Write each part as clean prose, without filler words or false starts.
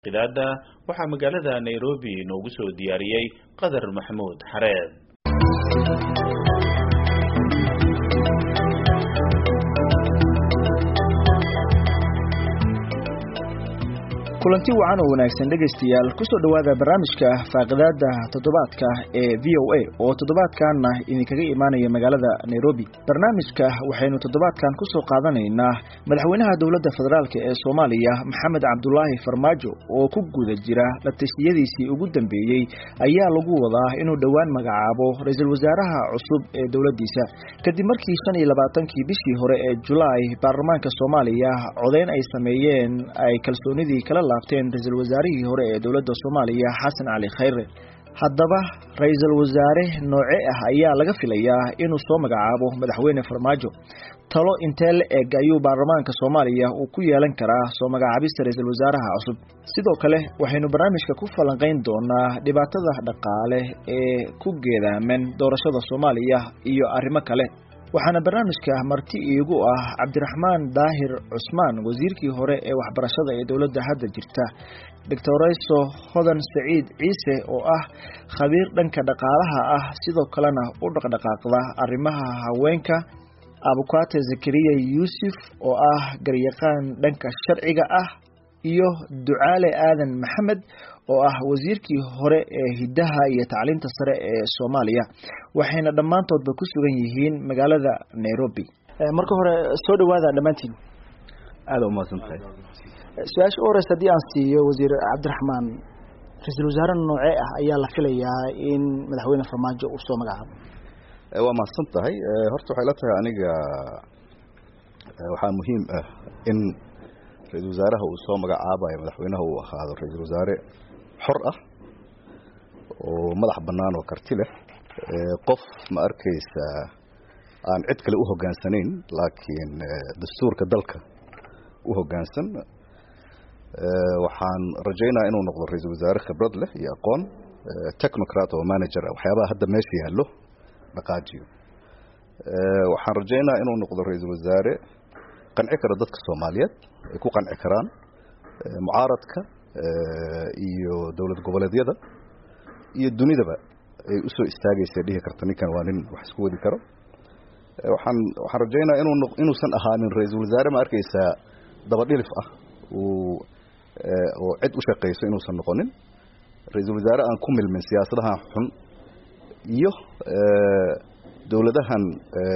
qidaada waxaa magaalada Nairobi noogu soo diyaariyay Qadar Maxamuud Xareed. kulanti wacan oo wanaagsan dhageystayaal ku soo dhawaada barnaamijka faaqidaada toddobaadka ee VOA oo toddobaadkan idinkaga imaanaya magaalada Nairobi. barnaamijka waxaynu toddobaadkan ku soo qaadanaynaa madaxweynaha dawladda federaalka ee Soomaaliya Maxamed Cabdullaahi Farmaajo oo ku guda jira la tashiyadiisii ugu dambeeyay ayaa lagu wadaa inuu dhawaan magacaabo ra'iisul wasaaraha cusub ee dawladdiisa kadib markii 25kii bishii hore ee July baarlamaanka Soomaaliya codeyn ay sameeyeen ay kalsoonidii kala laabteen ra'iisul wasaarihii hore ee dawladda Soomaaliya Xasan Cali Khayre. haddaba ra'iisul wasaare nooce ah ayaa laga filayaa inuu soo magacaabo madaxweyne Farmaajo. talo intee la eg ayuu baarlamaanka Soomaaliya uu ku yeelan karaa soo magacaabista ra'iisul wasaaraha cusub. sidoo kale waxaynu barnaamijka ku falanqayn doonaa dhibaatada dhaqaale ee ku geedaaman doorashada Soomaaliya iyo arrimo kale. waxaana barnaamijka marti iigu ah Cabdiraxmaan Daahir Cusmaan, wasiirkii hore ee waxbarashada ee dawladda hadda jirta, Dr. Hodan Saciid Ciise oo ah khabiir dhanka dhaqaalaha ah sidoo kalena u dhaqdhaqaaqda arrimaha haweenka, Abukaate Zakariya Yuusuf oo ah garyaqaan dhanka sharciga ah, iyo Ducaale Aadan Maxamed oo ah wasiirkii hore ee hidaha iyo tacliinta sare ee Soomaaliya. waxayna dhamaantoodba ku sugan yihiin magaalada Nairobi. marka hore soo dhawaada dhamaantiin. aad u mahadsantahay. su'aasha horeysa hadii aan siiyo wasiir Cabdiraxmaan, ra'iisul wasaare noocee ah ayaa la filayaa in madaxweyne Farmaajo uu soo magacaabo? waa mahadsantahay. horta waxay la tahay aniga waxaa muhiim ah in ra'iisul wasaaraha uu soo magacaabayo madaxweynaha uu ahaado ra'iisul wasaare xor ah oo madax bannaan oo karti leh, qof ma arkaysa aan cid kale u hogaansanayn laakiin dastuurka dalka u hoggaansan. waxaan rajaynayaa inuu noqdo ra'iisul wasaare khibrad leh iyo aqoon, technocrat oo manager ah, waxyaabaha hadda meesha yaallo dhaqaajiyo. waxaan rajaynayaa inuu noqdo ra'iisul wasaare qanci kara dadka Soomaaliyeed, ay ku qanci karaan mucaaradka iyo dawlad goboleedyada iyo dunidaba ay u soo istaagaysa dhihi karta ninkan waa nin wax isku wadi karo. waxaan rajaynayaa inuusan ahaanin ra'iisul wasaare ma arkaysa daba dhilif ah oo cid u shaqeyso inuusan noqonin. ra'iisul wasaare aan ku milmin siyaasadahan xun iyo dawladahan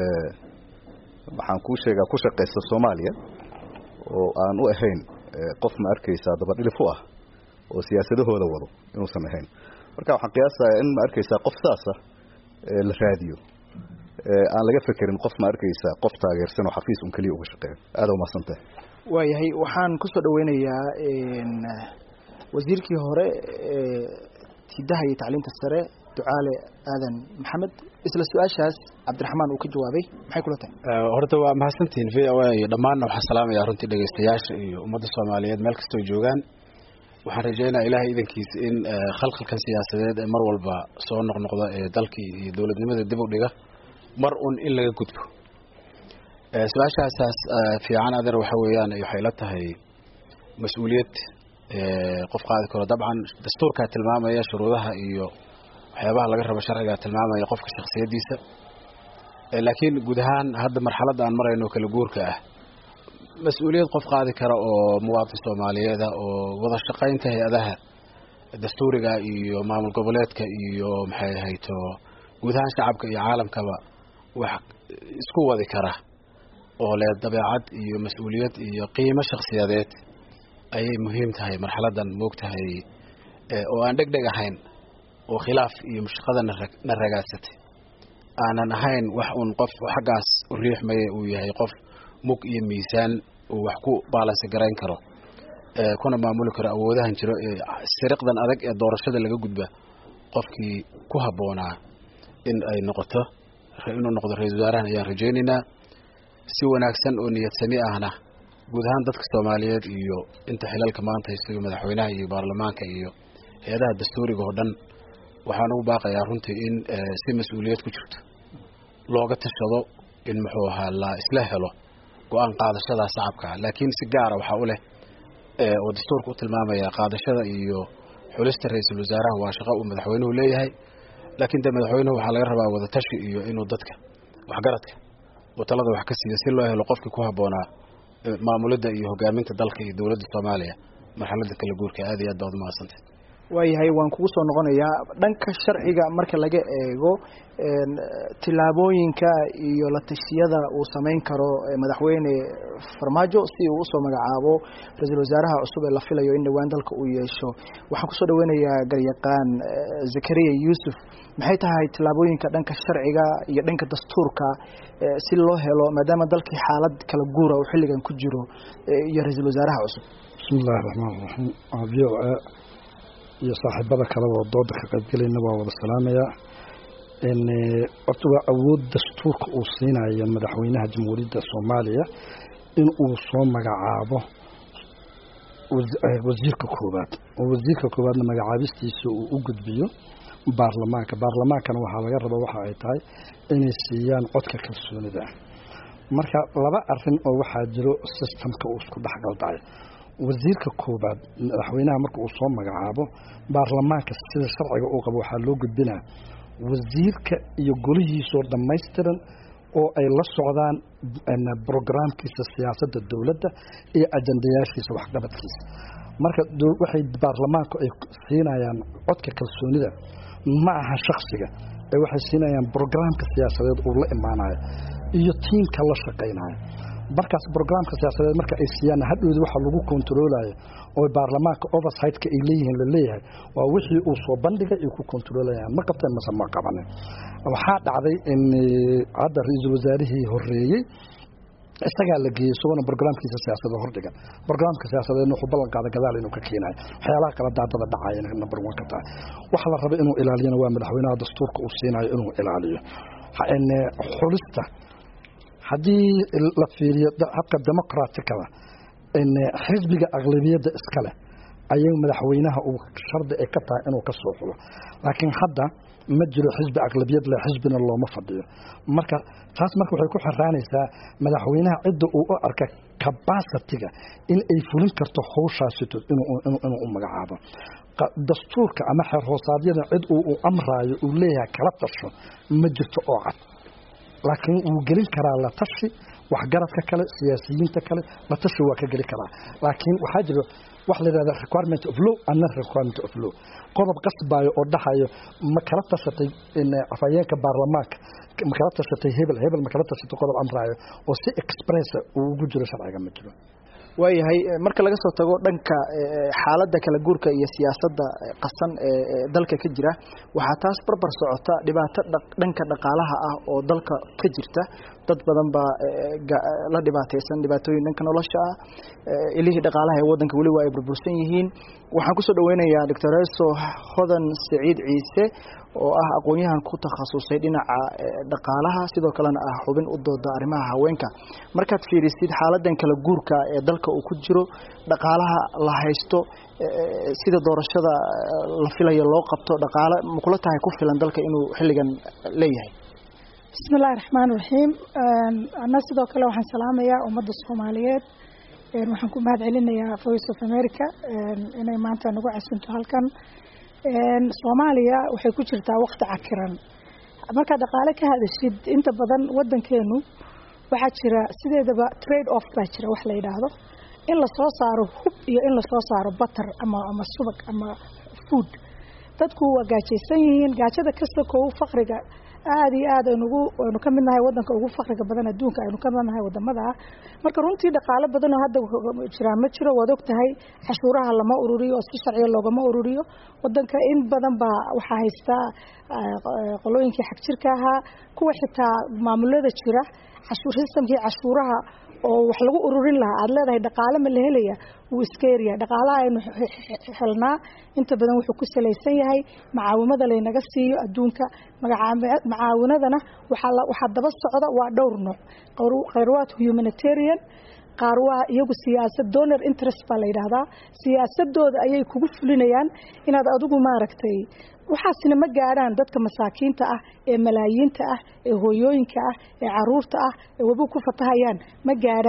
waxaan ku sheegaa ku shaqeysta Soomaaliya oo aan u ahayn qof ma arkaysa daba dhilif ah oo siyaasadahooda wado inuusan ahayn. marka waxaan qiyaasayaa in ma arkaysa qof saas ah la raadiyo, aan laga fekerin qof ma arkaysa qof taageersan oo xafiis kaliya uga shaqeeyo. aad u mahadsantahay. waayahay, waxaan ku soo dhaweynayaa wasiirkii hore hidaha iyo tacliinta sare Ducaale Aadan Maxamed. isla su'aashaas Cabdiraxmaan uu ka jawaabay, maxay kula tahay? horta waa mahadsantiin VOA iyo dhammaan waxaan salaamayaa runtii dhageystayaasha iyo ummadda Soomaaliyeed meel kasta oo joogaan. waxaan rajaynayaa Ilaahay idankiisa in khalkhalkan siyaasadeed ee mar walba soo noqnoqda ee dalkii iyo dawladnimada dib u dhiga mar in laga gudbo. su'aashaas fiican adeer waxa weeyaan waxay la tahay mas'uuliyad qof qaadi karo. dabcan dastuurka tilmaamaya shuruudaha iyo waxyaabaha laga rabo sharciga tilmaamaya qofka shakhsiyadiisa, laakiin guud ahaan hadda marxaladda aan marayno kala guurka ah mas'uuliyad qof qaadi kara oo muwaadin Soomaaliyeed oo wada shaqaynta hay'adaha dastuuriga iyo maamul goboleedka iyo maxay hayto guud ahaan shacabka iyo caalamkaba wax isku wadi kara oo leh dabeecad iyo mas'uuliyad iyo qiimo shakhsiyadeed ayay muhiim tahay marxaladdan moogtahay oo aan dhegdheg ahayn oo khilaaf iyo mushaqada na ragaasatay aanan ahayn wax qof xaggaas u riixmaya uu yahay qof mug iyo miisaan uu wax ku balance garayn karo, kuna maamuli karo awoodahan jiro ee sariiqdan adag ee doorashada laga gudba qofkii ku habboonaa in ay noqoto inuu noqdo ra'iisul wasaarahan ayaan rajaynaynaa. si wanaagsan oo niyad sami ahna guud ahaan dadka Soomaaliyeed iyo inta xilalka maanta haysta madaxweynaha iyo baarlamaanka iyo hay'adaha dastuuriga oo dhan waxaan ugu baaqayaa runtii in si mas'uuliyad ku jirto looga tashado in muxuu ahaa la isla helo go'aan qaadashada shacabka. laakiin si gaar ah waxa u leh oo dastuurka u tilmaamaya qaadashada iyo xulista ra'iisul wasaaraha waa shaqo uu madaxweynuhu leeyahay laakiin madaxweynuhu waxa laga rabaa wada tashi iyo inuu dadka waxgaradka talada wax ka siiyo si loo helo qofkii ku haboonaa maamulada iyo hogaaminta dalka iyo dawladda Soomaaliya marxaladda kala guurka aad iyo aad baad maasantay waayahay waan kugu soo noqonayaa dhanka sharciga marka laga eego tilaabooyinka iyo la tashiyada uu sameyn karo madaxweyne Farmaajo si uu u soo magacaabo ra'iisul wasaaraha cusub ee la filayo in dhawaan dalka uu yeesho waxaan ku soo dhaweynayaa garyaqaan Zakariya Yusuf maxay tahay tilaabooyinka dhanka sharciga iyo dhanka dastuurka si loo helo maadaama dalkii xaalad kala guura oo xilligan ku jiro iyo ra'iisul wasaaraha cusub bismillaahir rahmaanir rahiim abiyo iyo saaxiibada kale oo dooda ka qaybgalayna waa wada salaamaya horta awood dastuurka uu siinayo madaxweynaha jamhuuriyadda Soomaaliya in uu soo magacaabo wasiirka koowaad magacaabistiisa uu u gudbiyo baarlamaankana waxaa laga rabaa waxa ay tahay inay siiyaan codka kalsoonida marka laba arrin oo waxaa jiro systemka uu isku dhaxgalday wasiirka koowaad madaxweynaha marka uu soo magacaabo baarlamaanka sida sharciga uu qabo waxa loo gudbinaa wasiirka iyo golihiisa dhameystiran oo ay la socdaan programkiisa siyaasadda dawladda iyo ajandayaashiisa waxqabadkiisa marka waxay baarlamaanku ay siinayaan codka kalsoonida ma aha shakhsiga ay waxay siinayaan programka siyaasadeed uu la imaanayo iyo tiimka la shaqeynayo markaas programka siyaasadeed marka ay siiyaan hadhood waxa lagu kontroolayo oo baarlamaanka oversight-ka ay leeyihiin la leeyahay waa wixii uu soo bandhigay ay ku kontroolayaan ma qabteen mase ma qabanin waxaa dhacday in hadda ra'iisul wasaarihii horeeyay isagaa la geeyay isagoo programkiisa siyaasadda hordhigan programka siyaasadeed wuxuu ballan qaaday gadaal inuu ka keenayo waxyaalaha kala daadada dhacayna number 1 ka tahay waxa la rabo inuu ilaaliyana waa madaxweynaha dastuurka uu siinayo inuu ilaaliyo xulista haddii la fiiriyo habka dimuqraatiga xisbiga aqlabiyadda iska leh ayay madaxweynaha uu shardi ay ka tahay inuu ka soo xulo laakiin hadda ma jiro xisbi aqlabiyad leh xisbina looma fadhiyo marka taas marka waxay ku xiraanaysaa madaxweynaha cidda uu u arka capacity-ga in ay fulin karto hawshaasi inuu u magacaabo dastuurka ama xeer hoosaadyada cid uu amraayo uu leeyahay kala tasho ma jirto oo cad laakiin uu gelin karaa la tashi waxgaradka kale siyaasiyiinta kale la tashi waa ka geli karaa laakiin waxaa jiro wax la yiraahdo requirement of law and non requirement of law qodob qasbaayo oo dhaxayo ma kala tashatay in afayeenka baarlamaanka ma kala tashatay hebel ma kala tashatay qodob amraayo oo si express uu ugu jiro sharciga ma jiro waayahay marka laga soo tago dhanka xaaladda kala guurka iyo siyaasadda qasan ee dalka ka jira waxaa taas barbar socota dhibaato dhanka dhaqaalaha ah oo dalka ka jirta dad badan baa la dhibaataysan dhibaatooyin dhanka nolosha ah ilihii dhaqaalaha ee waddanka weli waa ay burbursan yihiin waxaan kusoo dhaweynayaa Dr. Reso Hodan Saciid Ciise oo ah aqoonyahan ku takhasusay dhinaca dhaqaalaha sidoo kalena ah xubin u dooda arrimaha haweenka markaad fiirisid xaaladdan kala guurka ee dalka uu ku jiro dhaqaalaha la haysto sida doorashada la filayo loo qabto dhaqaale ma kula tahay ku filan dalka inuu xilligan leeyahay bismillaahir rahmaanir rahiim ana sidoo kale waxaan salaamayaa ummadda Soomaaliyeed waxaan ku mahad celinayaa Voice of America inay maanta nagu casinto halkan Soomaaliya waxay ku jirtaa waqti cakiran marka dhaqaale ka hadashid inta badan wadankeenu waxa jira sideedaba trade off baa jira wax la yiraahdo in la soo saaro hub iyo in la soo saaro butter ama subag ama food dadku waa gaajaysan yihiin gaajada kasta koow faqriga aad iyo aad aynu ka midnahay wadanka ugu faqriga badan adduunka aynu ka midnahay wadamada marka runtii dhaqaale badan oo hadda jira ma jiro wad ogtahay cashuuraha lama ururiyo si sharci loogama ururiyo wadanka in badan baa waxa haysta qolooyinkii xaq jirka ahaa kuwa xitaa maamulada jira systemkii cashuuraha oo wax lagu ururin lahaa aad leedahay dhaqaale ma la helaya uu iskeeriya dhaqaalaha aynu helnaa inta badan wuxuu ku salaysan yahay macaawimada laynaga siiyo adduunka macaawinadana waxaa daba socda waa dhowr nooc qayrawaad humanitarian qaar waa iyagu siyaasad donor interest baa la yidhaahdaa siyaasadooda ayay kugu fulinayaan inaad adigu maaragtay waxaasina ma gaadhaan dadka masaakiinta ah ee malaayiinta ah ee hooyooyinka ah ee caruurta ah ee wabu ku fatahayaan ma gaadhaan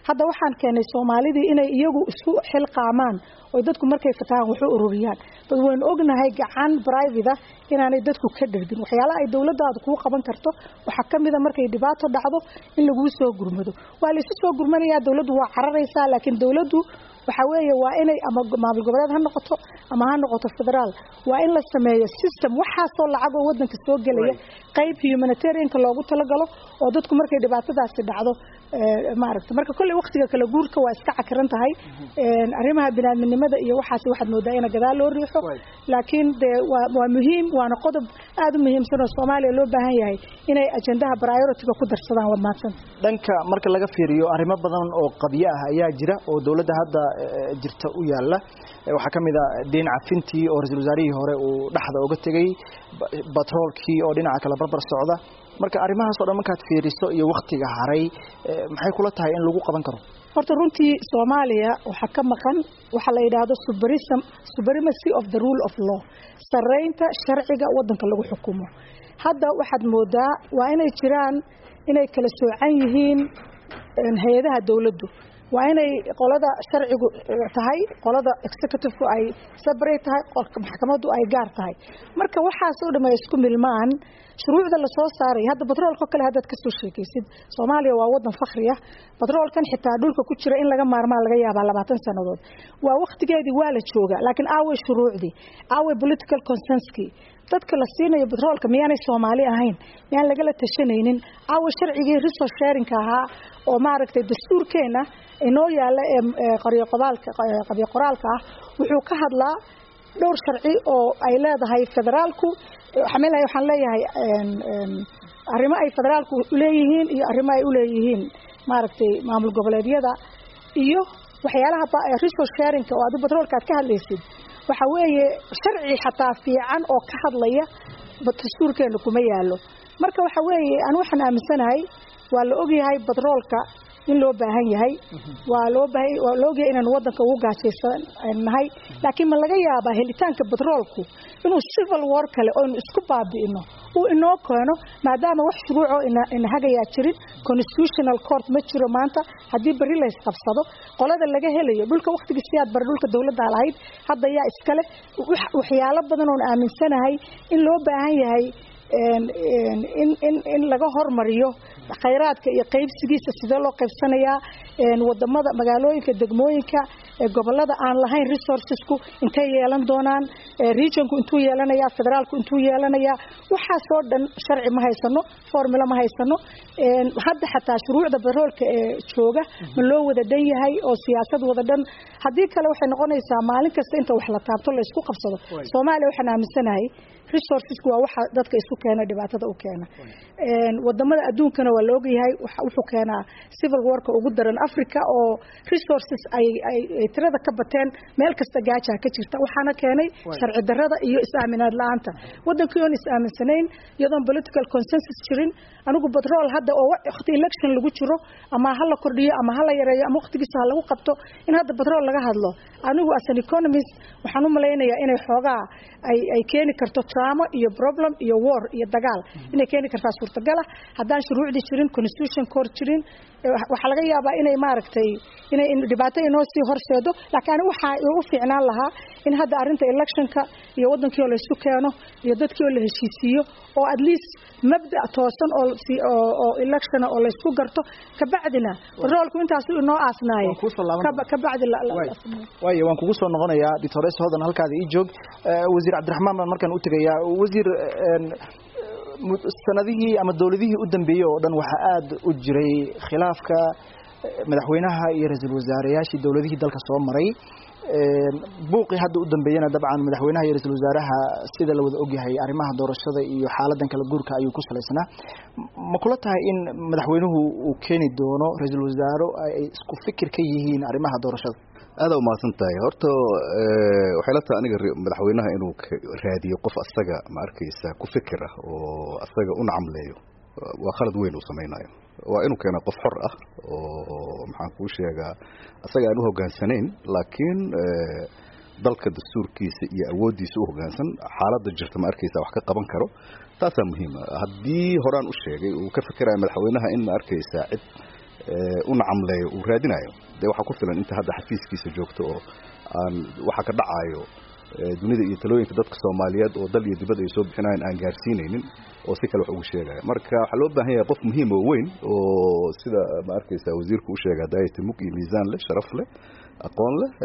hadda waxaan keenay Soomaalidii inay iyagu isku xilqaamaan oo dadku markay fataan wax u ururiyaan dad weyn ognahay gacan private inaanay dadku ka dhigin waxyaalaha ay dawladda ku qaban karto waxa kamid ah markay dhibaato dhacdo in lagu soo gurmado waa la isoo gurmanaya dawladdu waa cararaysaa laakiin dawladdu waxa weeye waa inay ama maamul goboleed ha noqoto ama ha noqoto federaal waa in la sameeyo system waxa soo lacag oo wadanka soo galaya qayb humanitarian-ka loogu talagalo oo dadku markay dhibaatadaasi dhacdo maaragtay marka kulli waqtiga kala guurka waa iska cakaran tahay arrimaha bini'aadanimada iyo waxaas waxaad moodaa in gadaal loo riixo laakiin waa muhiim waana qodob aad u muhiimsan oo Soomaaliya loo baahan yahay inay ajendaha priority-ga ku darsadaan wadnaadsan dhanka marka laga fiiriyo arrimo badan oo qabiyo ah ayaa jira oo dawladda hadda jirta u yaala waxa kamid ah deyn cafintii oo ra'iisul wasaarihii hore uu dhaxda uga tagay batroolkii oo dhinaca kala barbar socda marka arrimahaas oo dhan markaad fiiriso iyo waqtiga haray maxay kula tahay in lagu qaban karo horta runtii Soomaaliya waxa ka maqan waxa la yiraahdo supremacy of the rule of law sareynta sharciga wadanka lagu xukumo hadda waxaad moodaa waa inay jiraan inay kala soocan yihiin hay'adaha dawladdu waa inay qolada sharcigu tahay qolada executive-ku ay separate tahay qolka maxkamaddu ay gaar tahay marka waxa soo dhameeyay isku milmaan shuruucda la soo saaray hadda batroolka kale hadda ka soo sheekaysid Soomaaliya waa wadan fakhri ah batroolkan xitaa dhulka ku jira in laga maarmaan laga yaabaa 20 sanadood waa waqtigeedii waa la jooga laakiin aaway shuruucdii aaway political consensus dadka la siinayo batroolka miyaanay Soomaali ahayn miyaan laga la tashanaynin aaway sharcigii resource sharing-ka ahaa oo maaragtay dastuurkeena inoo yaala qabiyo qoraalka ah wuxuu ka hadlaa dhowr sharci oo ay leedahay federaalku waxaan leeyahay arrimo ay federaalku u leeyihiin iyo arrimo ay u leeyihiin maaragtay maamul goboleedyada iyo waxyaalaha resource sharing-ka oo aad batroolka aad ka hadlaysid waxa weeye sharci xataa fiican oo ka hadlaya dastuurkeena kuma yaalo marka waxa weeye aan waxaan aaminsanahay waa la ogyahay batroolka in loo baahan yahay waa loo ogyahay inaan wadanka ugu gaajeysannahay laakiin ma laga yaabaa helitaanka batroolku inuu civil war kale oo isku baabi'ino uu inoo keeno maadaama wax shuruuco in hagayaa jirin constitutional court ma jiro maanta haddii bari la isqabsado qolada laga helayo dhulka waqtigiisa aad bar dhulka dawladda lahayd hadda yaa iskale waxyaalo badan oo aaminsanahay in loo baahan yahay in laga hormariyo khayraadka iyo qaybsigiisa sida loo qaybsanayaa wadamada magaalooyinka degmooyinka gobolada aan lahayn resourcesku intay yeelan doonaan regionku intuu yeelanaya federaalku intuu yeelanaya waxa soo dhan sharci ma haysano formula ma haysano hadda xataa shuruucda batroolka ee jooga ma loo wada dhan yahay oo siyaasad wada dhan hadii kale waxay noqonaysaa maalin kasta inta wax la taabto la isku qabsado Soomaaliya waxaan aaminsanahay resourcesku waa waxa dadka isku keena dhibaatada u keena wadamada adduunkana waa la ogyahay wuxuu keenaa civil war-ka ugu daran Africa oo resources ay tirada ka bateen meel kasta gaaja ka jirta waxaana keenay sharci darrada iyo is-aaminaad la'aanta wadankii oo is-aaminsanayn iyadoon political consensus jirin anigu batrool hadda oo waqti election lagu jiro ama hal la kordhiyo ama hal la yareeyo ama waqtigiisa lagu qabto in hadda batrool laga hadlo anigu as an economist waxaan u maleynayaa inay xoogaa ay keeni karto trauma iyo problem iyo war iyo dagaal inay keeni kartaa suurtagal ah haddaan shuruucdii jirin constitution court jirin waxa laga yaabaa inay maaragtay inay dhibaato inoo sii horseedo laakiin waxa ugu fiicnaan lahaa in hadda arinta electionka iyo wadankii la isku keeno iyo dadkii la heshiisiyo oo at least mabda toosan oo election oo la isku garto ka bacdina roolku intaas inoo aasnaaye ka bacdi way waan kugu soo noqonayaa Dr. Hodan halkaada ii joog wasiir Cabdiraxmaan baan markaan u tagayaa wasiir sanadihii ama dawladihii u dambeeyay oo dhan waxa aad u jiray khilaafka madaxweynaha iyo ra'iisul wasaarayaashii dawladihii dalka soo maray buuqii hadda u dambeeyana dabcan madaxweynaha iyo ra'iisul wasaaraha sida la wada ogyahay arrimaha doorashada iyo xaaladan kala guurka ayuu ku saleysnaa ma kula tahay in madaxweynuhu uu keeni doono ra'iisul wasaaro ay isku fikir ka yihiin arrimaha doorashada aad u maasantahay horta waxay la tahay aniga madaxweynaha inuu raadiyo qof asaga ma arkaysa ku fikir ah oo asaga u nacamleeyo waa khalad weyn uu sameeynayo waa inuu keeno qof xor ah oo maxaan ku sheegaa asaga aan u hogaansanayn laakiin dalka dastuurkiisa iyo awoodiisa u hoggaansan xaaladda jirta ma arkaysa wax ka qaban karo taasaa muhiim ah haddii horaan u sheegay uu ka fikirayo madaxweynaha in ma arkaysa cid una camleeyo uu raadinayo de waxa ku filan inta hadda xafiiskiisa joogto oo aan waxa ka dhacayo dunida iyo talooyinka dadka Soomaaliyeed oo dal iyo dibadda ay soo bixinayaan aan gaarsiinaynin oo si kale wax ugu sheegay marka waxa loo baahan yahay qof muhiim oo weyn oo sida ma arkaysa wasiirku u sheegay daayati mug iyo miisaan leh sharaf leh aqoon leh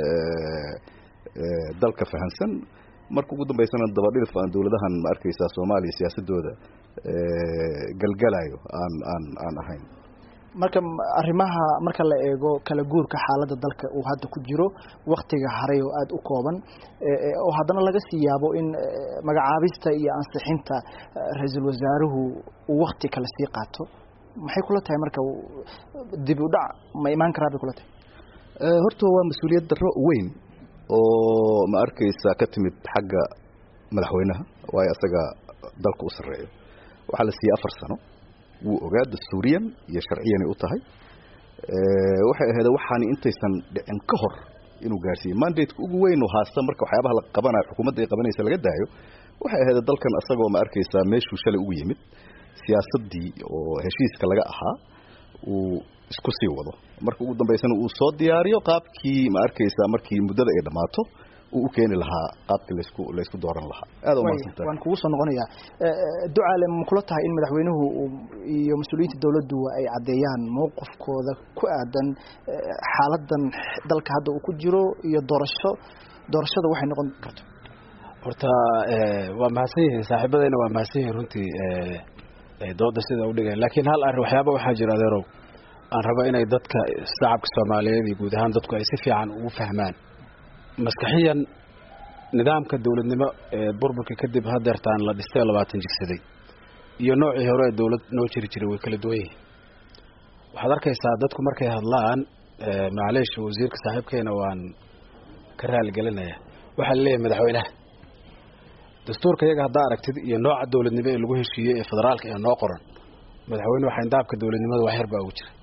dalka fahansan marka ugu dambeysana dabadhilif aan dawladahan ma arkaysa Soomaaliya siyaasadooda galgalayo aan ahayn marka arrimaha marka la eego kala guurka xaaladda dalka uu hadda ku jiro waqtiga haray oo aad u kooban oo haddana laga sii yaabo in magacaabista iyo ansixinta ra'iisul wasaaruhu uu waqti kala sii qaato maxay kula tahay marka dib u dhac ma iman karaa bay kula tahay horta waa mas'uuliyad darro weyn oo ma arkaysa ka timid xagga madaxweynaha way asaga dalka u sareeyo waxa la siiyay 4 sano wuu ogaa dastuuriyan iyo sharciyan u tahay waxay ahayd waxaan intaysan dhicin ka hor inuu gaarsiiyo mandate ugu weyn oo haasta marka waxyaabaha la qabanayo xukuumadda ay qabanaysa laga daayo waxay ahayd dalkan asagoo ma arkaysa meeshuu shalay ugu yimid siyaasadii oo heshiiska laga ahaa uu isku sii wado marka ugu dambeysana uu soo diyaariyo qaabkii ma arkaysa markii muddada ay dhamaato uu keeni lahaa qaabkii la isku dooran lahaa aad u maasanta waan kugu soo noqonayaa ducaale ma kula tahay in madaxweynuhu iyo mas'uuliyiinta dawladdu ay cadeeyaan mowqifkooda ku aadan xaaladan dalka hadda uu ku jiro iyo doorashada waxay noqon karto horta waa mahadsan yihiin saaxiibadayna waa mahadsan yihiin runtii dooda sida u dhigay laakiin hal arrin waxyaabo waxaa jira adeerow aan rabo inay dadka shacabka Soomaaliyeed iyo guud ahaan dadku ay si fiican ugu fahmaan maskaxiyan nidaamka dawladnimo ee burburka kadib hadeertaan la dhistay 20 jigsaday iyo noocii hore ee dawlad noo jiri jiray way kala duwan yihiin waxaad arkaysaa dadku markay hadlaan macleesh wasiirka saaxiibkeena waan ka raali gelinaya waxa la leeyahay madaxweynaha dastuurka iyaga hadda aragtid iyo nooca dawladnimo ee lagu heshiiyay ee federaalka ee noo qoran madaxweynuhu waxa indaabka dawladnimada wax yar baa ugu jira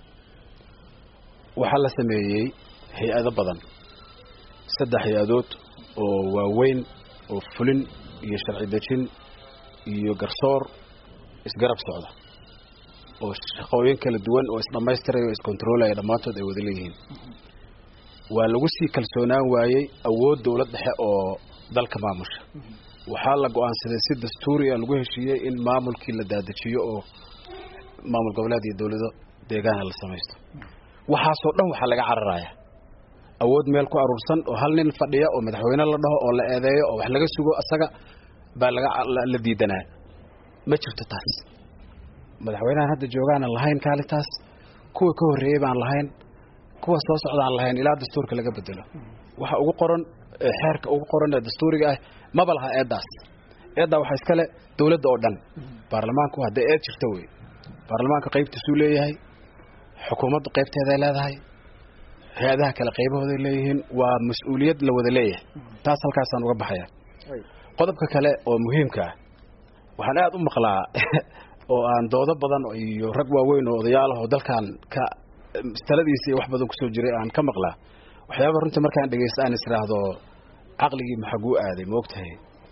waxa la sameeyay hay'ado badan 3 hay'adood oo waaweyn oo fulin iyo sharci dejin iyo garsoor isgarab socda oo shaqooyin kala duwan oo isdhameystirayo iscontrolaya dhamaantood ay wada leeyihiin waa lagu sii kalsoonaan waayay awood dawlad dhexe oo dalka maamusha waxaa la go'aansaday si dastuuri ah lagu heshiiyay in maamulkii la daadajiyo oo maamul goboleed iyo dawlado deegaan la sameeyo waxaasoo dhan waxa laga cararayaa awood meel ku aruursan oo hal nin fadhiya oo madaxweyne la dhaho oo la eedeeyo oo wax laga sugo asaga baa la diidanaa ma jirto taas madaxweynaha hadda joogaana lahayn kaalitaas kuwa ka horeeyay baan lahayn kuwa soo socdaan lahayn ilaa dastuurka laga bedelo waxa ugu qoran xeerka ugu qoran ee dastuuriga ah ma balaha eedaas waxa iska leh dawladda oo dhan baarlamaanku hadda eed jirto way baarlamaanka qaybtiisu leeyahay xukuumaddu qaybteeda ay leedahay hay'adaha kala qaybahooda leeyihiin waa mas'uuliyad la wada leeyahay taas halkaas aan uga baxaya qodobka kale oo muhiimka ah waxaan aad u maqlaa oo aan doodo badan iyo rag waaweyn oo odayaal ah oo dalkan ka taladiisa wax badan ku soo jiray aan ka maqlaa waxyaabo runtii markaan dhageysto aan israahdo aqligii maxagu aaday moogtahay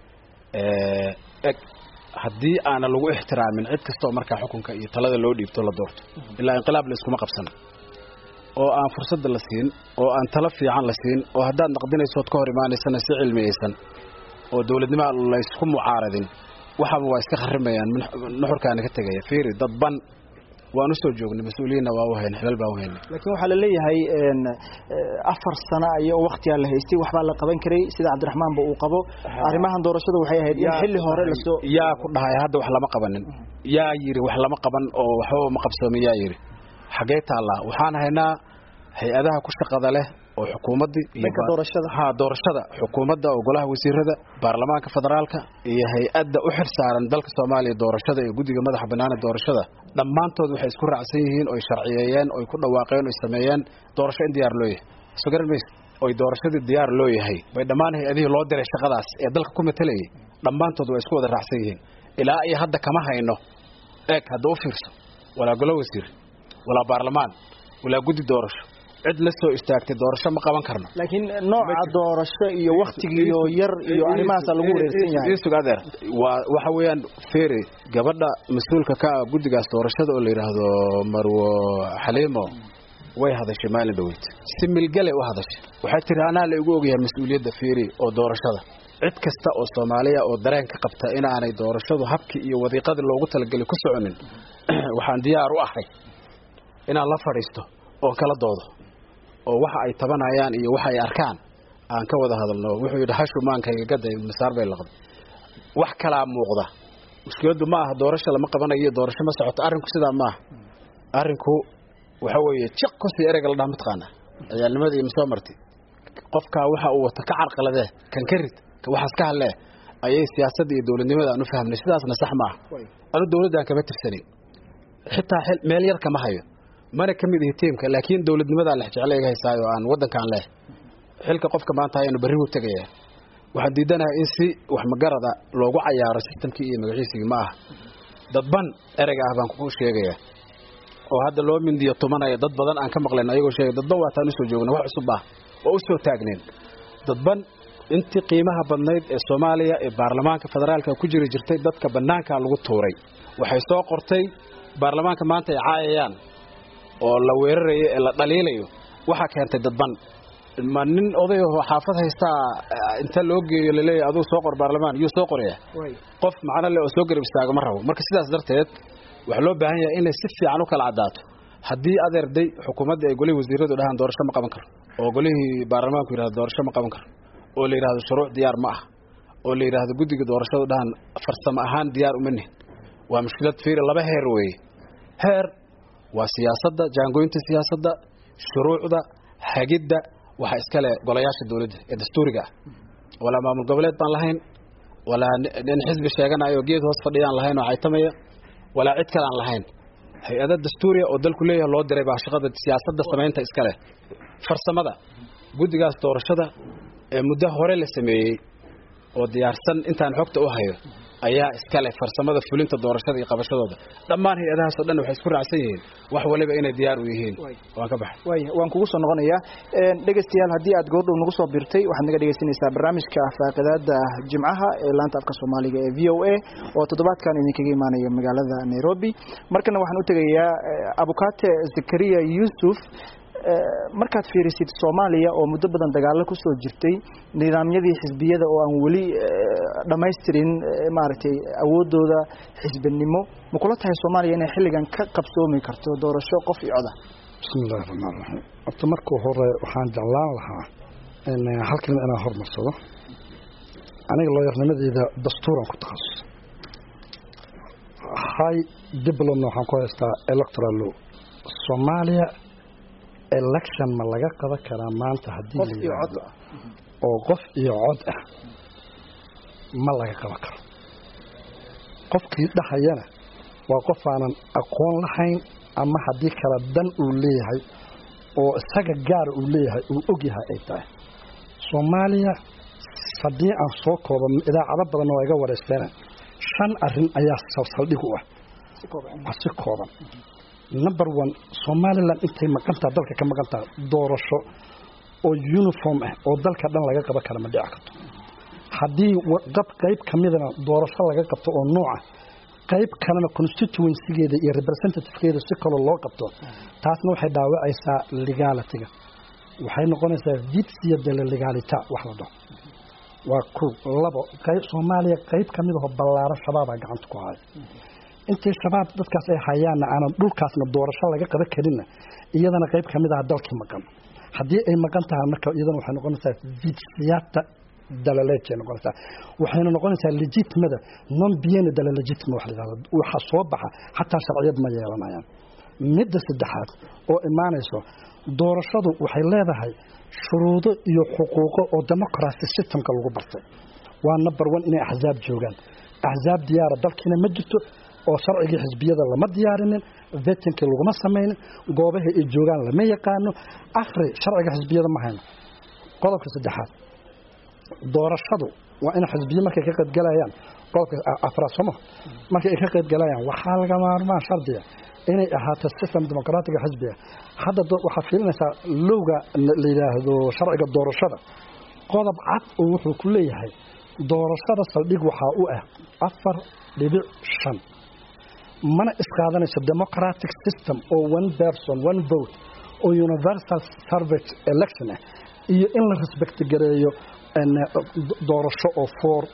haddii aan lagu ixtiraamin cid kasta oo markaa xukunka iyo talada loo dhiibto la doorto ilaa inqilaab la iskuma qabsan oo aan fursad la siin oo aan talo fiican la siin oo haddaad naqdinayso ka hor imaanaysana si cilmiyeysan oo dawladnimo la isku mucaaradin waxaba waa iska kharimayaan nuxurkaana ka tagaya fiiri dadban waanu soo joognay mas'uuliyiinna waa u hayn xilal baa u hayn laakiin waxa la leeyahay 4 sano iyo waqti la haystay waxba la qaban karay sida Cabdiraxmaan uu qabo arimahan doorashada waxay ahayd in xilli hore la soo yaa ku dhahay hadda wax lama qabanin yaa yiri wax lama qaban oo waxba ma qabsoomin yaa yiri xagee taala waxaan haynaa hay'adaha ku shaqada leh oo xukuumadii iyo doorashada xukuumadda oo golaha wasiirada baarlamaanka federaalka iyo hay'adda u xilsaaran dalka Soomaaliya doorashada iyo guddiga madaxa bannaan doorashada dhammaantood waxay isku raacsan yihiin oo sharciyeeyeen oo ku dhawaaqeen oo sameeyeen doorasho in diyaar loo yahay soo garanays oo doorashada diyaar loo yahay bay dhammaan hay'adihii loo diray shaqadaas ee dalka ku metelayay dhammaantood way isku wada raacsan yihiin ilaa ay hadda kama hayno hadda u fiirso wala golaha wasiir wala baarlamaan wala guddi doorasho cid la soo istaagtay doorasho ma qaban karno laakiin nooca doorasho iyo waqtigiyo yar iyo arimahaas lagu wareersan yahay isugadeer waxa weeyaan feeri gabadha mas'uulka ka guddigaas doorashada oo la yiraahdo Marwo Xaliimo way hadashay maalin dhaweyd si milgale u hadashay waxay tiri anaa la igu ogyahay mas'uuliyadda fiiri oo doorashada cid kasta oo Soomaaliya oo dareen ka qabta in aanay doorashadu habkii iyo wadiiqadii loogu talagalay ku soconin waxaan diyaar u ahay inaan la fariisto oo kala doodo oo waxa ay tabanayaan iyo waxa ay arkaan aan ka wada hadalno wuxuu yidhi hashuumaankayga gaday masaar bay laqday wax kala muuqda mushkiladu ma aha doorasho lama qabanayo doorasho ma socoto arrinku sidaa ma aha arrinku waxa weeye jiq ku sii ereyga la dhaama taqaana ciyaalnimada iyo soo martay qofka waxa uu wata ka carqalade kan karid waxa iska hadle ayay siyaasadda iyo dawladnimada aanu fahamnay sidaasna sax ma aha anu dawladdan kama tirsanay xitaa meel yar kama hayo mana kamid yahay teamka laakiin dawladnimada la jeclayga haysaayo aan wadankan leh xilka qofka maanta aynu bari u tagayaa waxa diidanahay in si wax magarada loogu cayaaro systemkii iyo magaciisiga ma aha dadban ereyga ah baan ku sheegayaa oo hadda loo mindiyo tumanaya dad badan aan ka maqleen ayagoo sheegay dadban waa taan u soo joogna wax cusub ah oo u soo taagneen dadban intii qiimaha badnayd ee Soomaaliya ee baarlamaanka federaalka ku jiri jirtay dadka banaanka lagu tuuray waxay soo qortay baarlamaanka maanta ay caayayaan oo la weerarayo ee la dhaliilayo waxa keentay dadban nin oday oo xaafad haysta inta loo geeyo leeyahay aduu soo qor baarlamaan iyo soo qoraya qof macna leh oo soo garab istaaga ma rabo marka sidaas darteed waxa loo baahan yahay in si fiican u kala cadaato haddii adeerday xukuumadda ay golay wasiiradu dhahan doorasho ma qaban karo oo golihii baarlamaanku yiraahdo doorasho ma qaban karo oo la yiraahdo shuruuc diyaar ma ah oo la yiraahdo guddiga doorashada dhahan farsamo ahaan diyaar uma nihin waa mushkilad fiir laba heer weeye heer waa siyaasadda jaangoynta siyaasadda shuruucda hagidda waxa iska leh golayaasha dawladda ee dastuuriga wala maamul goboleed baan lahayn wala nin xisbi sheeganayo geed hoos fadhiyaan lahayn oo aytamaya wala cid kale aan lahayn hay'adda dastuuriga oo dalku leeyahay loo diray baa shaqada siyaasadda sameynta iska leh farsamada guddigaas doorashada ee muddo hore la sameeyay oo diyaarsan intaan xogta u hayo ayaa iska leh farsamada fulinta doorashada iyo qabashadooda dhammaan hay'adahaas oo dhan waxay isku raacsan yihiin wax waliba inay diyaar u yihiin waan ka baxay waan kugu soo noqonayaa dhageystayaal haddii aad goordhow nagu soo birtay waxaad naga dhageysanaysaa barnaamijka faaqidaada jimcaha ee laanta afka Soomaaliga ee VOA oo toddobaadkan idinkaga imaanaya magaalada Nairobi markana waxaan u tagayaa Abukaate Zakariya Yusuf markaad fiirisid Soomaaliya oo muddo badan dagaalo ku soo jirtay nidaamyadii xisbiyada oo aan wali dhameystirin maartay awoodooda xisbinimo ma kula tahay Soomaaliya inay xilligan ka qabsoomi karto doorasho qof iyo cod bismillaahir rahmaanir rahiim abta markuu hore waxaan jeclaan lahaa in halkan inaan hormarsado aniga looyarnimadeeda dastuuran ku takhasus high diploma waxaan ku haystaa electoral law Soomaaliya election ma laga qaban karaa maanta hadii la yiraahdo oo qof iyo cod ah ma laga qaban karo qofkii dhaxayana waa qof aanan aqoon lahayn ama hadii kala dan uu leeyahay oo isaga gaar uu leeyahay uu og yahay ay tahay Soomaaliya hadii aan soo koobo idaacado badan oo iga wareysteen 5 arrin ayaa saldhig u ah si kooban number 1 Somaliland intay maqanta dalka ka maqanta doorasho oo uniform ah oo dalka dhan laga qaban karo ma dhici karto hadii qayb kamidana doorasho laga qabto oo nooca qayb kalena constituency-geeda iyo representative-geeda si kale loo qabto taasna waxay dhaawacaysaa legality-ga waxay noqonaysaa jidsiya legality wax la dhaho waa ku labo qayb Soomaaliya qayb kamid ah ballaaran shabaab gacanta ku haya intii shabaab dadkaas ay hayaan aan dhulkaasna doorasho laga qaban karin iyadana qayb kamid ah dalkii maqan hadii ay maqan tahay marka iyadana waxay noqonaysaa jidsiyada dalaleed noqonaysaa waxayna noqonaysaa legitimate non bien legitimate wax la yiraahdo waxa soo baxa hatta sharciyad ma yeelanayaan midda saddexaad oo imaanayso doorashadu waxay leedahay shuruudo iyo xuquuqo oo democracy systemka lagu bartay waa number 1 inay ahzaab joogan ahzaab diyaar dalkiina ma jirto oo sharciga xisbiyada lama diyaarinin vetting laguma sameeynin goobaha ay joogan lama yaqaano akhri sharciga xisbiyada ma hayno qodobka saddexaad doorashadu waa in xisbiyo markay ka qayb galayaan qodobka afraasamo markay ka qayb galayaan waxa laga maarmaan shardiga inay ahaato system democratic xisbiga hadda waxa fiirinaysa lowga la yiraahdo sharciga doorashada qodob cad oo wuxuu ku leeyahay doorashada saldhig waxa uu ah 4.5 mana isqaadanayso democratic system oo one person one vote oo universal service election iyo in la respect gareeyo doorasho oo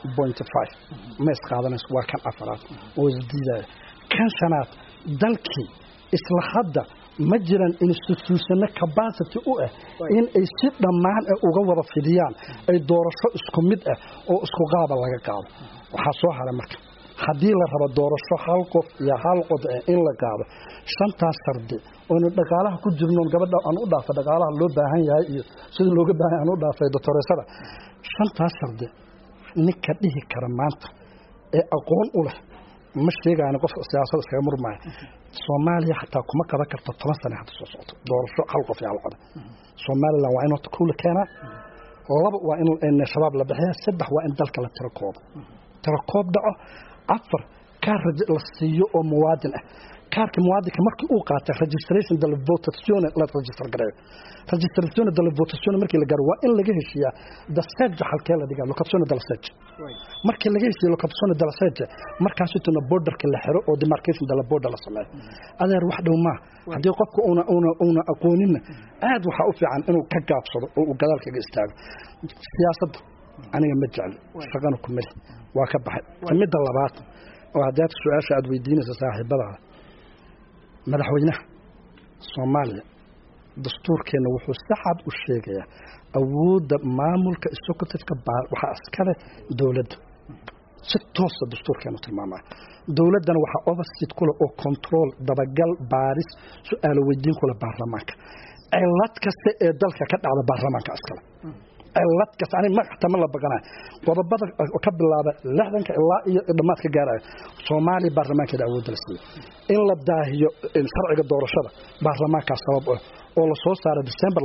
4.5 ma isqaadanayso waa kan afaraad oo isdiidaya kan shanaad dalkii isla hadda ma jiraan institutional capacity u in ay si dhammaan uga wada fidiyaan ay doorasho isku mid oo isku qaab laga qaado waxa soo haray marka hadii la rabo doorasho hal qof iyo hal cod in la qaado shantaas shardi oo dhaqaalaha ku jirno gabadha aan u dhaafay dhaqaalaha loo baahan yahay iyo sida looga baahan yahay aan u dhaafay doctoresada shantaas shardi ninka dhihi kara maanta ee aqoon u leh ma sheegaan qof siyaasadda iskaga murmay Soomaaliya xataa kuma qaba karto 10 sano hadda soo socoto doorasho hal qof iyo hal cod Soomaaliya waa inuu ku keena laba waa in shabaab la bixiyo saddex waa in dalka la tirakoob dhaco afar kaar la siiyo oo muwaadin kaarka muwaadinka markii uu qaatay registration de la votazione la registrazione della votazione markii la gaaro waa in laga heshiiyaa daseej halkee la dhigaa locazione della seej markii laga heshiiyo locazione della seej markaas inta borderka la xiro oo demarcation della border la sameeyo adeer wax dhow ma hadii qofku una aqoonin aad waxa u fiican inuu ka gaabsado oo uu gadaalka istaago siyaasadda aniga ma jecel shaqana ku meel waa ka baxay midda labaad oo hadaad su'aasha aad weydiinayso saaxiibada madaxweynaha Soomaaliya dastuurkeena wuxuu saxad u sheegayaa awoodda maamulka executive-ka waxa askale dawladda si toos ah dastuurkeena tilmaamaya dawladdan waxa oversight kula oo control dabagal baaris su'aalo weydiin kula baarlamaanka cilad kasta ee dalka ka dhacda baarlamaanka askale cilad kasta ani ma xatama la baqanaa qodobada ka bilaaba 60 ilaa iyo dhamaadka gaaraya Soomaaliya baarlamaankeeda awoodda la siiyo in la daahiyo sharciga doorashada baarlamaanka sabab oo la soo saaray December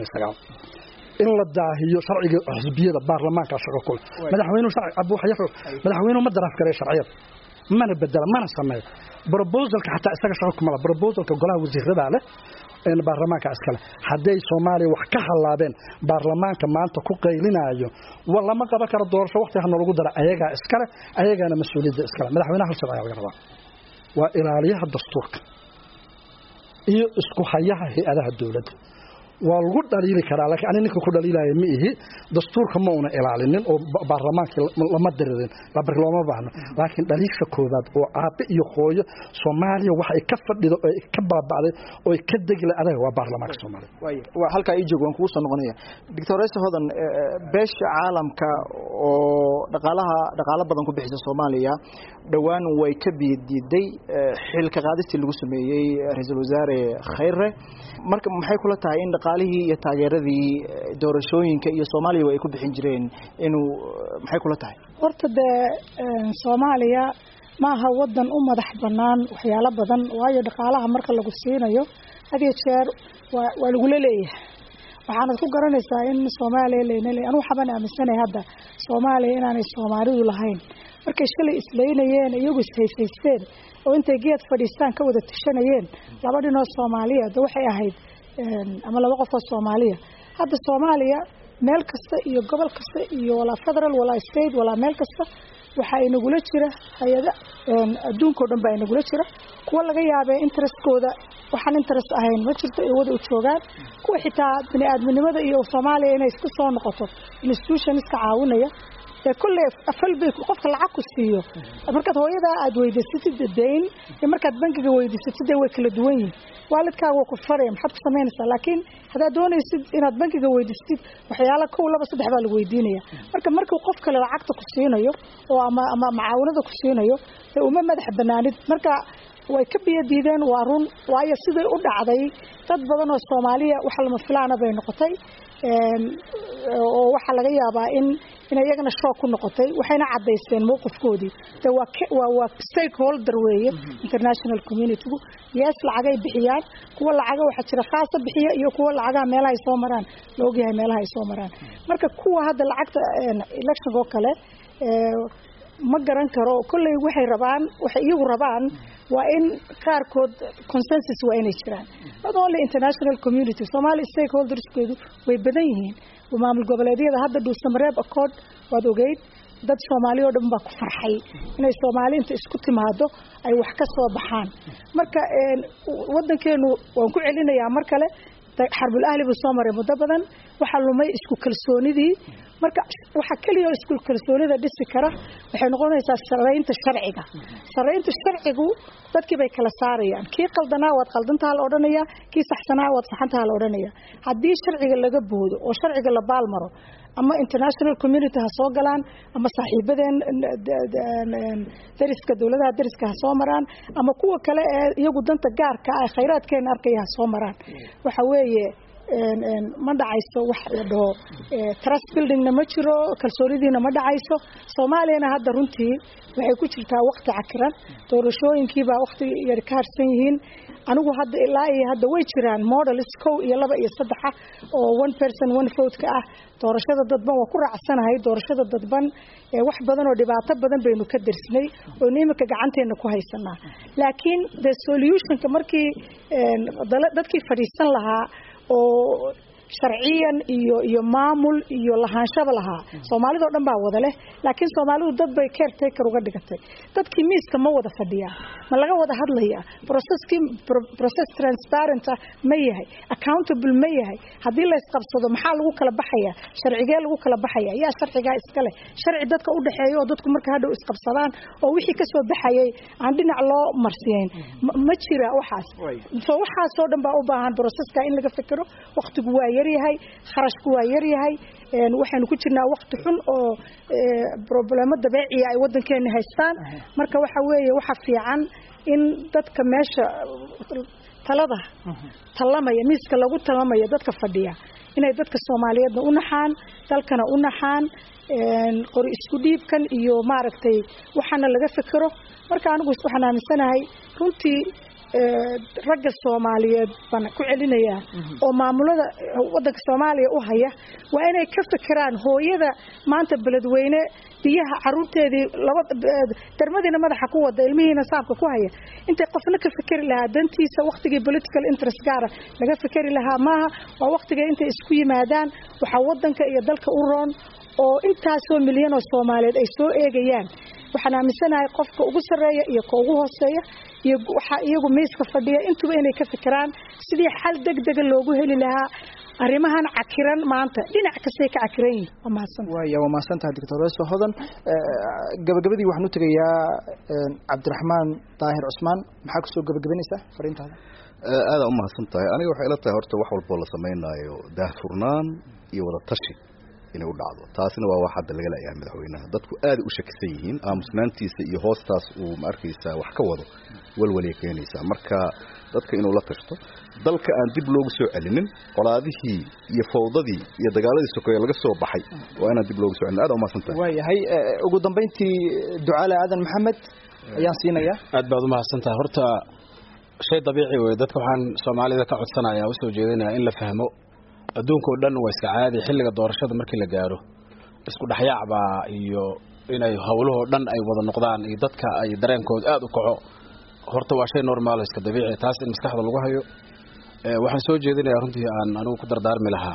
2019 in la daahiyo sharciga xisbiyada baarlamaanka shaqo kul madaxweynuhu sharci abu xayir madaxweynuhu ma daraaf karay sharciyada mana bedela mana sameeyo proposalka xataa isaga shaqo kuma la proposalka golaha wasiirada leh in baarlamaanka askale haday Soomaaliya wax ka halaabeen baarlamaanka maanta ku qeylinayo wala ma qaba karo doorasho waqti hana lagu dara ayaga iskale ayagana mas'uuliyadda iskale madaxweynaha halsad ayaa laga rabaa waa ilaaliyaha dastuurka iyo isku hayaha hay'adaha dawladda waa lagu dhaliili karaa laakiin ani ninka ku dhaliilaya ma ihi dastuurka ma una ilaalinin oo baarlamaanka lama dirin la barlooma baahna laakiin dhaliisha koobaad oo aabe iyo hooyo Soomaaliya waxa ay ka fadhido oo ay ka baabacday oo ay ka degla adag waa baarlamaanka Soomaaliya waa halka ay joogaan ku soo noqonaya Doctoressa Hodan beesha caalamka oo dhaqaalaha badan ku bixisa Soomaaliya dhawaan way ka biididay xilka qaadistii lagu sameeyay ra'iisul wasaare Khayre marka maxay kula tahay in dhaqaalihii iyo taageeradii doorashooyinka iyo Soomaaliya way ku bixin jireen inuu maxay kula tahay horta Soomaaliya ma aha wadan u madax banaan waxyaalo badan waayo dhaqaalaha marka lagu siinayo hadii jeer waa lagu leeyahay waxaana ku garanaysaa in Soomaaliya leeyahay anu waxaan aaminsanahay hadda Soomaaliya inaanay Soomaalidu lahayn markay shalay isleeyeen iyagu ishaysteen oo intay geed fadhiistaan ka wada tashanayeen laba dhinac Soomaaliyeed waxay ahayd ama laba qof oo Soomaaliya hadda Soomaaliya meel kasta iyo gobol kasta iyo wala federal wala state wala meel kasta waxa ay nagu la jira hay'ada adduunka oo dhan baa nagu la jira kuwa laga yaabay interest-kooda waxaan interest ahayn ma jirto ay wada u joogaan kuwa xitaa bini'aadminimada iyo Soomaaliya inay isku soo noqoto institutions ka caawinaya كله أفل بيك قف العك السيو مركز هو إذا أدوي دستي الدين مركز بنك جوي دستي ده وكل دوين والد كوا كفرهم حتى سمين لكن هذا دون يصير إن بنك جوي دستي وحيالك كله بس ده حبل جوي دينية مركز قف كل العك تكسينه يو وما معاونة تكسينه يو وما مدح بنانيد مركز ويكبي ديدان وارون ويا سيد الأرض عادي تدبرنا الصومالية وحل مفلعنا بين نقطي وحل جيابا إن يجنا شو كنا قطي وحين عديسين موقف كودي توا ستيك هولدر ويا international community ياس العجاء بحيان كل العجاء وحشر خاصة بحيان يكون العجاء مالها يسومران لوجيها مالها يسومران مركب كوا هذا العقد election وكله ما جران كرو كل وحي ربان وحي ربان وإن كاركود consensus وإن يشران هذا اللي international community Somali stakeholders كده ويبدأين ومع الجبلية هذا دو سمراب أكورد وادو جيد ده Somali ودم بكفر حي إن Somali أنت إسكت ما هذا أي وحكة صباحان مركا ودن كانوا ونقول علينا يا مركلة xarbul ahli buu soo maray muddo badan waxaa lumay isku kalsoonidii marka waxa kaliya isku kalsoonida dhisi kara waxay noqonaysaa saraynta sharcigu dadkii bay kala saarayaan kii qaldanaa waad qaldantaa la odhanaya kii saxsanaa waad saxantaa la odhanaya haddii sharciga laga boodo oo sharciga la baalmaro ama international community ha soo galaan ama saaxiibadeen dariska dawladaha dariska ha soo maraan ama kuwa kale ee iyagu danta gaarka ah khayraadkeena arkaya ha soo maraan waxa weeye ma dhacayso wax la dhaho trust buildingna ma jiro kalsoonidiina ma dhacayso Soomaaliyana hadda runtii waxay ku jirtaa waqti cakiran doorashooyinkii baa waqti yar ka harsan yihiin anigu hadda ilaa iyo hadda way jiraan models 1 iyo 2 iyo 3 oo one person one vote ka ah doorashada dadban waa ku raacsanahay doorashada dadban wax badan oo dhibaato badan baynu ka dirsnay oo nimanka gacanteena ku haysanaa laakiin the solution ka markii dadkii fadhiisan lahaa oo sharciyan iyo maamul iyo lahaanshaha lahaa Soomaalida oo dhan baa wada leh laakiin Soomaalidu dad bay caretaker uga dhigatay dadkii miiska ma wada fadhiyaa ma laga wada hadlayaa process transparent ma yahay accountable ma yahay hadii la isqabsado maxaa lagu kala baxayaa sharcigee lagu kala baxayaa yaa sharciga iska leh sharci dadka u dhaxeeyo oo dadku marka hadhow isqabsadaan oo wixii ka soo baxayay aan dhinac loo marsiyeyn ma jira waxaas oo dhan baa u baahan processka in laga fikiro waqtigu waa yaryahay kharashku waa yaryahay waxaanu ku jirnaa waqti xun oo problemo dabiici ah ay wadankeena haystaan marka waxa weeye waxa fiican in dadka meesha talamaya miiska lagu talamaya dadka fadhiya inay dadka Soomaaliyeed u naxaan dalkana u naxaan qori isku dhiibkan iyo maaragtay waxana laga fikiro marka anigu waxaan aaminsanahay runtii ragga Soomaaliyeed baan ku celinaya oo maamulada wadanka Soomaaliya u haya waa inay ka fikiraan hooyada maanta beledweyne biyaha caruurteedii laba darmadina madaxa ku wada ilmihiina saabka ku haya intay qofna ka fikir lahaa dantiisa waqtigii political interest gaar laga fikiri lahaa maaha waa waqtiga intay isku yimaadaan waxa wadanka iyo dalka u roon oo intaas oo milyan oo Soomaaliyeed ay soo eegayaan waxaan aaminsanahay qofka ugu sareeya iyo ka ugu hooseeya iyo waxa iyagu miiska fadhiya intuba inay ka fikiraan sidii xal degdeg loogu heli lahaa arrimahan cakiran maanta dhinac kasta ka cakiran yihiin waa maasantahay Dr. Weso Hodan gabagabadii waxaan u tagayaa Cabdiraxmaan Daahir Cusmaan maxaa ku soo gabagabanaysaa fariintaada aad u mahadsantahay aniga waxay ila tahay horta wax walba la sameeynayo daahfurnaan iyo wada tashi inay u dhacdo taasina waa wax hadda laga leeyahay madaxweynaha dadku aad u shakisan yihiin aamusnaantiisa iyo hoostaas uu ma arkaysaa wax ka wado walwaliye keenaysa marka dadka inuu la tashto dalka aan dib loogu soo celinin qolaadihii iyo fowdadii iyo dagaaladii sokoye laga soo baxay waa inaan dib loogu soo celin aad u mahadsantahay waayahay ugu dambeyntii Ducaale Aadan Maxamed ayaan siinayaa aad baad u mahadsantahay horta shay dabiici weey dadka waxaan Soomaalida ka codsanayaa u soo jeedinayaa in la fahmo adduunka oo dhan waa iska caadi xilliga doorashada markii la gaaro isku dhaxyaacba iyo inay hawluhu dhan ay wada noqdaan iyo dadka ay dareenkooda aad u kaco horta waa shay normal iska dabiici taas in maskaxda lagu hayo waxaan soo jeedinayaa runtii aan anigu ku dardaarmi lahaa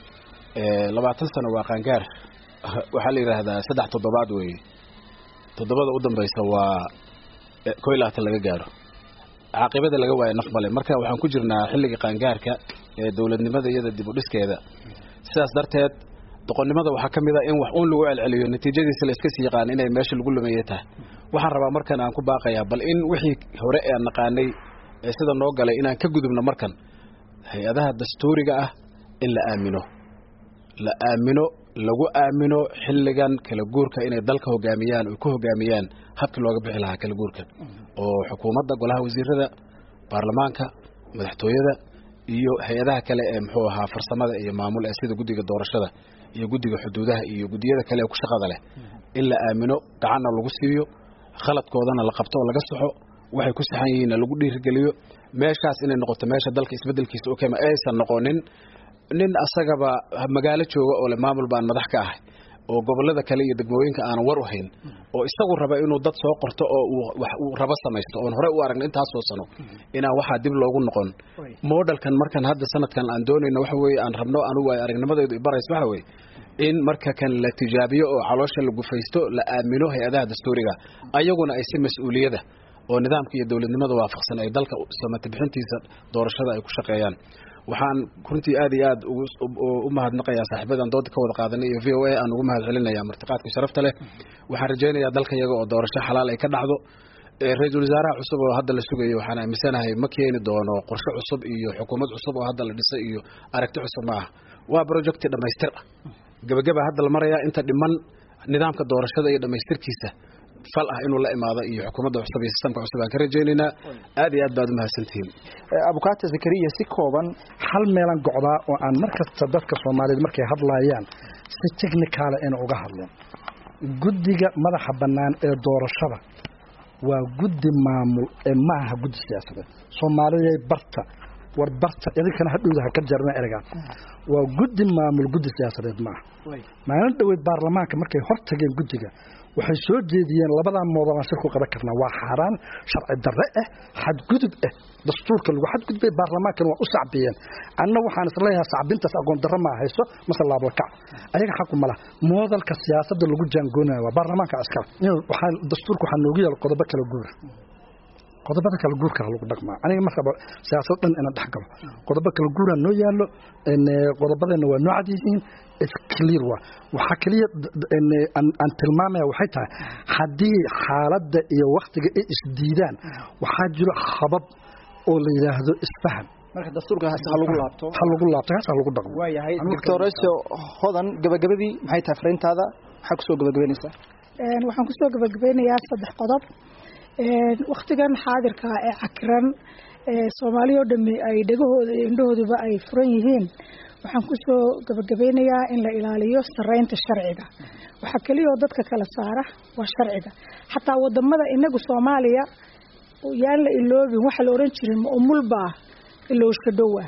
20 sano waa qaangaar waxa la yiraahdaa 3 toddobaad weeye toddobada u dambaysa waa koylaata laga gaaro caaqibada laga waayo nafmale marka waxaan ku jirnaa xilliga qaangaarka ee dawladnimada iyada dib u dhiskeeda sidaas darteed doqonnimada waxa kamid ah in wax uun lagu celceliyo natiijadiisa la iska sii yaqaan inay meesha lagu lumeeyay tahay waxaan rabaa markan aan ku baaqayaa bal in wixii hore aan naqaanay ee sida noo galay inaan ka gudubno markan hay'adaha dastuuriga ah in la aamino lagu aamino xilligan kala guurka inay dalka hogaamiyaan oo ku hogaamiyaan habkii looga bixi lahaa kala guurka oo xukuumadda golaha wasiirada baarlamaanka madaxtooyada iyo hay'adaha kale ee muxuu ahaa farsamada iyo maamul ee sida guddiga doorashada iyo guddiga xuduudaha iyo guddiyada kale ee ku shaqada leh in la aamino gacanna lagu siiyo khaladkoodana la qabto oo laga saxo waxay ku saxan yihiin lagu dhiirigeliyo meeshaas inay noqoto meesha dalka isbedelkiisa oo kama aysan noqonin nin asagaba magaalo jooga oo le maamul baan madax ka ahay oo gobolada kale iyo degmooyinka aan war u hayn oo isagu raba inuu dad soo qorto oo uu raba samaysto oo hore u aragna intaas soo sano inaan waxa dib loogu noqon modelkan markan hadda sanadkan aan doonayno waxa weeye aan rabno anigu ay aragnimadeedu ibarayso waxa weeye in marka kan la tijaabiyo oo caloosha lagu faysto la aamino hay'adaha dastuuriga ayaguna ay si mas'uuliyada oo nidaamka iyo dawladnimada waafaqsan ay dalka samata bixintiisa doorashada ay ku shaqeeyaan waxaan runtii aad iyo aad u mahadnaqayaa saaxiibadan dood ka wada qaadanay iyo VOA aan ugu mahadcelinayaa martiqaadka sharafta leh waxaan rajaynayaa dalka iyaga oo doorasho xalaal ay ka dhacdo ra'iisul wasaaraha cusub oo hadda la sugayo waxaan aaminsanahay ma keeni doono qorshe cusub iyo xukuumad cusub oo hadda la dhisay iyo aragti cusub ma aha waa project dhamaystir ah gabagaba hadda la marayaa inta dhiman nidaamka doorashada iyo dhamaystirkiisa fal ah inuu la imaado iyo xukuumadda cusub iyo sistamka cusub aan ka rajaynaynaa aad iyo aad baad u mahadsantihiin abukaate zakariya si kooban hal meelan gocdaa oo aan markasta dadka Soomaaliyeed markay hadlayaan si technical ah uga hadleen guddiga madaxa bannaan ee doorashada waa guddi maamul ee ma aha guddi siyaasadeed Soomaaliyeed barta idinkana hadhowda ka jarna erga waa guddi maamul guddi siyaasadeed ma aha maalin dhaweed baarlamaanka markay hortageen guddiga waxay soo jeediyeen labadan moodan aan shirku qaban karnaa waa xaraan sharci darre ah xadgudub ah dastuurka lagu xadgudbay baarlamaankan waa u sacbiyeen anna waxaan isleeyahay sacbintaas aqoon darre ma hayso masalaab la kac ayaga xaq u mala moodalka siyaasadda lagu jaangoonayo waa baarlamaanka askar waxaan dastuurku waxaa noogu yaal qodobo kala guur qodobada kala guurka lagu dhaqmaa aniga markaba siyaasad dhan ina dhax galo qodobo kala guura noo yaalo qodobadana waa nooc yihiin it's clear waxa kaliya aan tilmaamaya waxay tahay hadii xaaladda iyo waqtiga ay isdiidaan waxaa jiro habab oo la yiraahdo isfahan marka dastuurka ha lagu laabto ha lagu dhaqmo waayahay Dr. Hodan gabagabadii maxay tahay fariintaada waxa ku soo gabagabeynaysaa waxaan ku soo gabagabeynayaa 3 qodob waqtigan xaadirka ee cakran Soomaaliya oo dhammi ay dhagahooda iyo indhahooduba ay furan yihiin waxaan ku soo gabagabeynayaa in la ilaaliyo sareynta sharciga waxa kaliya oo dadka kala saara waa sharciga xataa wadamada inagu Soomaaliya yaan la iloobin waxa la oran jiray umulba ilowsha dhowa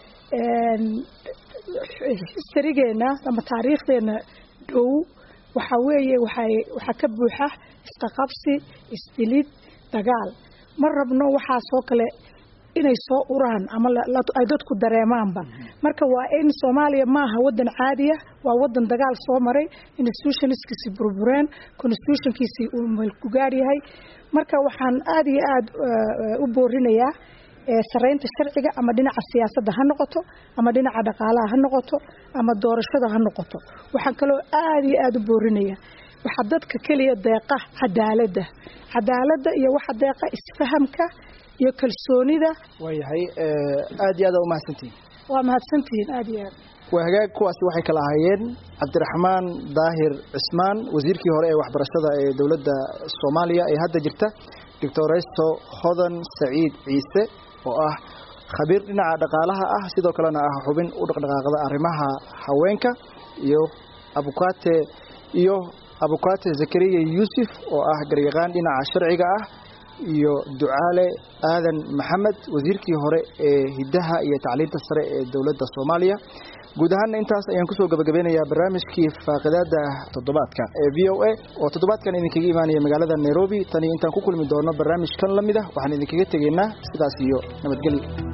historigeena ama taariikhdeena dhow waxa weeye waxa ka buuxa istaqabsi isdilid dagaal mar rabno waxa soo kale inay soo uraan ama ay dadku dareemaanba marka waa in Soomaaliya ma aha wadan caadi ah waa wadan dagaal soo maray institutionskiisi burbureen constitutionkiisi uu meel ku gaar yahay marka waxaan aad iyo aad u boorinayaa sareynta sharciga ama dhinaca siyaasadda ha noqoto ama dhinaca dhaqaalaha ha noqoto ama doorashada ha noqoto waxaan kaloo aad iyo aad u boorinayaa waxa dadka kaliya deeqa cadaaladda iyo waxa deeqa isfahamka iyo kalsoonida waayahay aad iyo aad u mahadsantiin waa mahadsantiin aad iyo aad وهجاك كواس وحي كلاهين عبد الرحمن ظاهر عثمان وزيركي هراء وحبرشة دولة الصومالية هذا جرته دكتور رئيسه هذن سعيد عيسى خبيرنا على دقالها سيدو كلنا حبين ودقالها أرمها حوينك أبوكات زكريا يوسف قريغان لنا عشرعي دعالة آذن محمد وزيركي هراء هدها تعليم تسرع دولة الصومالية guud ahaan intaas ayaan ku soo gabagabeynaya barnaamijkii faaqidaada toddobaadka ee VOA oo toddobaadkan idinkaga imaanaya magaalada Nairobi tani intaan ku kulmi doono barnaamij kan lamid ah waxaan idinkaga tageynaa sidaas iyo nabadgelyo